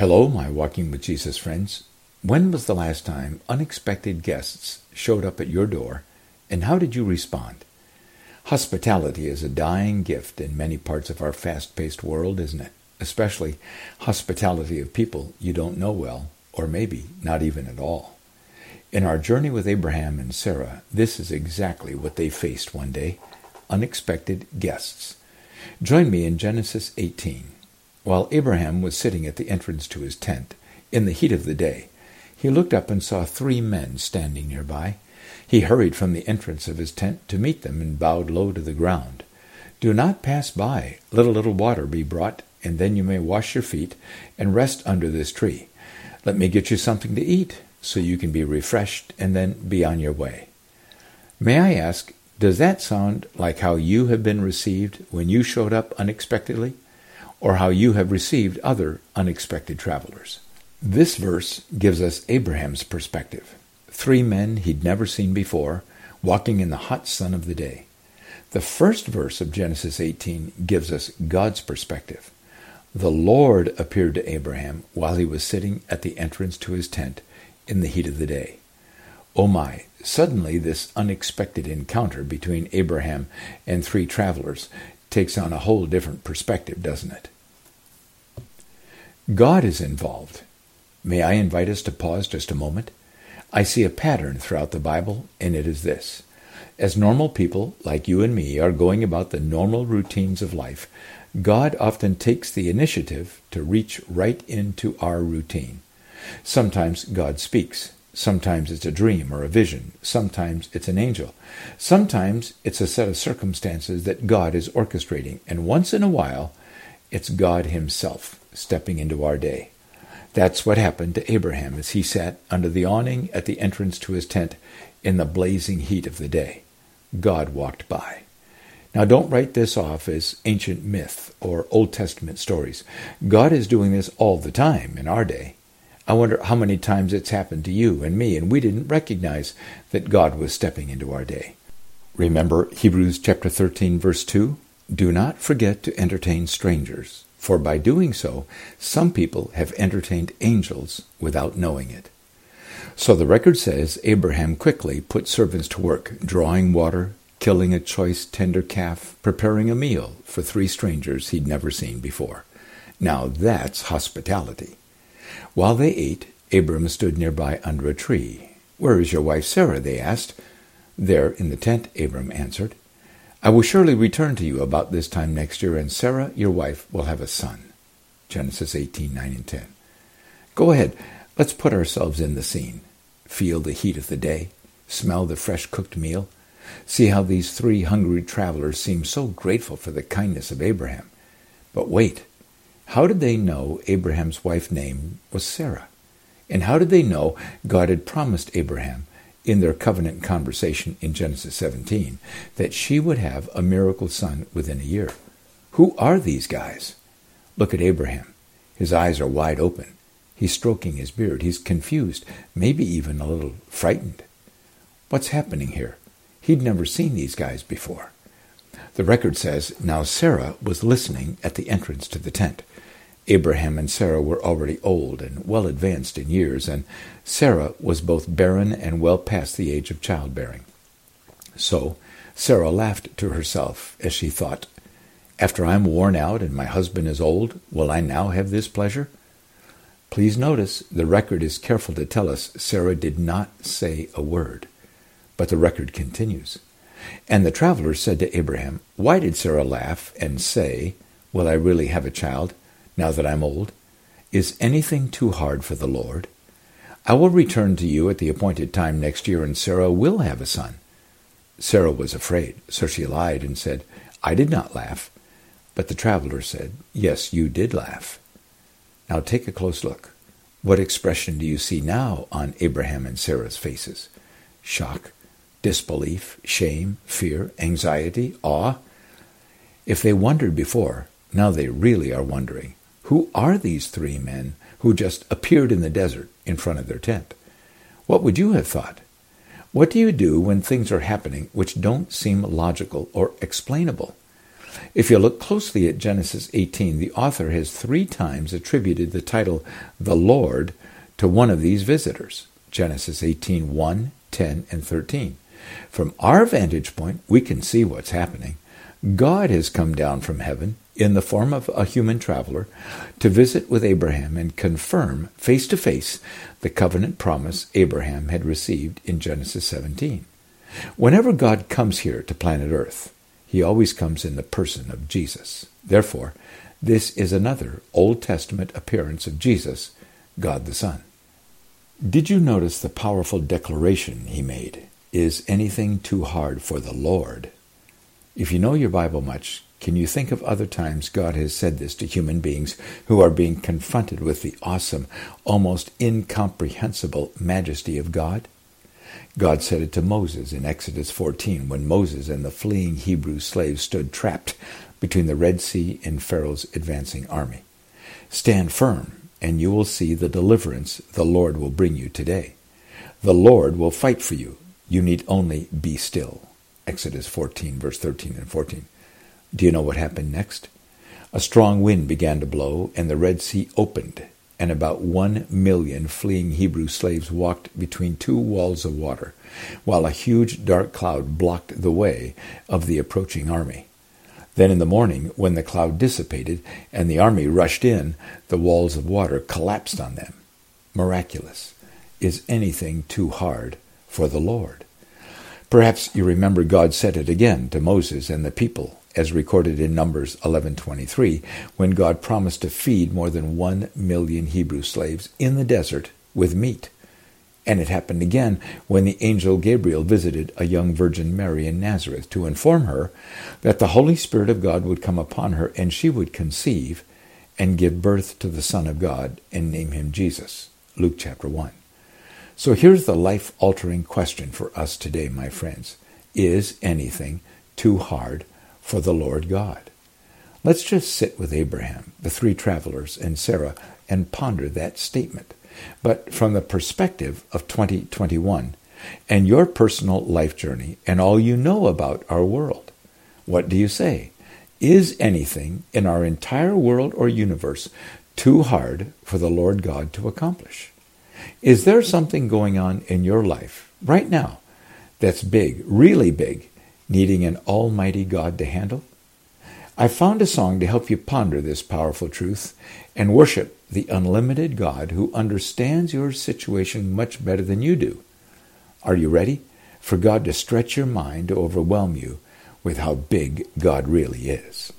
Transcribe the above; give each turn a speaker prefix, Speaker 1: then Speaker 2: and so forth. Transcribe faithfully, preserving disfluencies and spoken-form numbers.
Speaker 1: Hello, my Walking with Jesus friends. When was the last time unexpected guests showed up at your door, and how did you respond? Hospitality is a dying gift in many parts of our fast-paced world, isn't it? Especially hospitality of people you don't know well, or maybe not even at all. In our journey with Abraham and Sarah, this is exactly what they faced one day: unexpected guests. Join me in Genesis eighteen. While Abraham was sitting at the entrance to his tent, in the heat of the day, he looked up and saw three men standing nearby. He hurried from the entrance of his tent to meet them and bowed low to the ground. "Do not pass by. Let a little water be brought, and then you may wash your feet and rest under this tree. Let me get you something to eat, so you can be refreshed and then be on your way." May I ask, does that sound like how you have been received when you showed up unexpectedly, or how you have received other unexpected travelers? This verse gives us Abraham's perspective. Three men he'd never seen before, walking in the hot sun of the day. The first verse of Genesis eighteen gives us God's perspective. The Lord appeared to Abraham while he was sitting at the entrance to his tent in the heat of the day. Oh my, suddenly this unexpected encounter between Abraham and three travelers takes on a whole different perspective, doesn't it? God is involved. May I invite us to pause just a moment? I see a pattern throughout the Bible, and it is this. As normal people, like you and me, are going about the normal routines of life, God often takes the initiative to reach right into our routine. Sometimes God speaks. Sometimes it's a dream or a vision. Sometimes it's an angel. Sometimes it's a set of circumstances that God is orchestrating. And once in a while, it's God himself stepping into our day. That's what happened to Abraham as he sat under the awning at the entrance to his tent in the blazing heat of the day. God walked by. Now don't write this off as ancient myth or Old Testament stories. God is doing this all the time in our day. I wonder how many times it's happened to you and me, and we didn't recognize that God was stepping into our day. Remember Hebrews chapter thirteen, verse two? Do not forget to entertain strangers, for by doing so, some people have entertained angels without knowing it. So the record says Abraham quickly put servants to work, drawing water, killing a choice tender calf, preparing a meal for three strangers he'd never seen before. Now that's hospitality. While they ate, Abram stood nearby under a tree. "Where is your wife Sarah?" they asked. "There in the tent," Abram answered. "I will surely return to you about this time next year, and Sarah, your wife, will have a son." Genesis eighteen, nine and ten. Go ahead, let's put ourselves in the scene. Feel the heat of the day. Smell the fresh cooked meal. See how these three hungry travelers seem so grateful for the kindness of Abraham. But wait. How did they know Abraham's wife's name was Sarah? And how did they know God had promised Abraham, in their covenant conversation in Genesis seventeen, that she would have a miracle son within a year? Who are these guys? Look at Abraham. His eyes are wide open. He's stroking his beard. He's confused, maybe even a little frightened. What's happening here? He'd never seen these guys before. The record says, now Sarah was listening at the entrance to the tent. Abraham and Sarah were already old and well advanced in years, and Sarah was both barren and well past the age of childbearing. So Sarah laughed to herself as she thought, "After I'm worn out and my husband is old, will I now have this pleasure?" Please notice the record is careful to tell us Sarah did not say a word. But the record continues. And the travelers said to Abraham, "Why did Sarah laugh and say, 'Will I really have a child, now that I'm old? Is anything too hard for the Lord? I will return to you at the appointed time next year, and Sarah will have a son.'" Sarah was afraid, so she lied and said, "I did not laugh." But the travelers said, "Yes, you did laugh." Now take a close look. What expression do you see now on Abraham and Sarah's faces? Shock, disbelief, shame, fear, anxiety, awe? If they wondered before, now they really are wondering. Who are these three men who just appeared in the desert in front of their tent? What would you have thought? What do you do when things are happening which don't seem logical or explainable? If you look closely at Genesis eighteen, the author has three times attributed the title the Lord to one of these visitors. Genesis eighteen, one, ten, and thirteen. From our vantage point, we can see what's happening. God has come down from heaven in the form of a human traveler to visit with Abraham and confirm face to face the covenant promise Abraham had received in Genesis seventeen. Whenever God comes here to planet Earth, he always comes in the person of Jesus. Therefore, this is another Old Testament appearance of Jesus, God the Son. Did you notice the powerful declaration he made? Is anything too hard for the Lord? If you know your Bible much, can you think of other times God has said this to human beings who are being confronted with the awesome, almost incomprehensible majesty of God? God said it to Moses in Exodus fourteen when Moses and the fleeing Hebrew slaves stood trapped between the Red Sea and Pharaoh's advancing army. Stand firm, and you will see the deliverance the Lord will bring you today. The Lord will fight for you. You need only be still. Exodus fourteen, verse thirteen and fourteen. Do you know what happened next? A strong wind began to blow, and the Red Sea opened, and about one million fleeing Hebrew slaves walked between two walls of water, while a huge dark cloud blocked the way of the approaching army. Then in the morning, when the cloud dissipated and the army rushed in, the walls of water collapsed on them. Miraculous. Is anything too hard for the Lord? Perhaps you remember God said it again to Moses and the people, as recorded in Numbers eleven twenty-three, when God promised to feed more than one million Hebrew slaves in the desert with meat. And it happened again when the angel Gabriel visited a young Virgin Mary in Nazareth to inform her that the Holy Spirit of God would come upon her and she would conceive and give birth to the Son of God and name him Jesus. Luke chapter one. So here's the life-altering question for us today, my friends. Is anything too hard for the Lord God? Let's just sit with Abraham, the three travelers, and Sarah and ponder that statement, but from the perspective of twenty twenty-one and your personal life journey and all you know about our world. What do you say? Is anything in our entire world or universe too hard for the Lord God to accomplish? Is there something going on in your life right now that's big, really big, needing an almighty God to handle? I found a song to help you ponder this powerful truth and worship the unlimited God who understands your situation much better than you do. Are you ready for God to stretch your mind to overwhelm you with how big God really is?